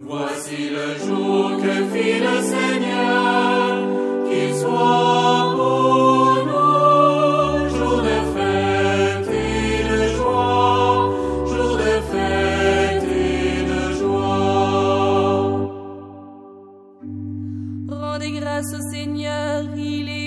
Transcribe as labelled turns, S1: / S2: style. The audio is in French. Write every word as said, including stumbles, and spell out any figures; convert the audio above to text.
S1: Voici le jour que fit le Seigneur, qu'il soit pour nous jour de fête et de joie, jour de fête et de joie.
S2: Rendez grâce au Seigneur, il est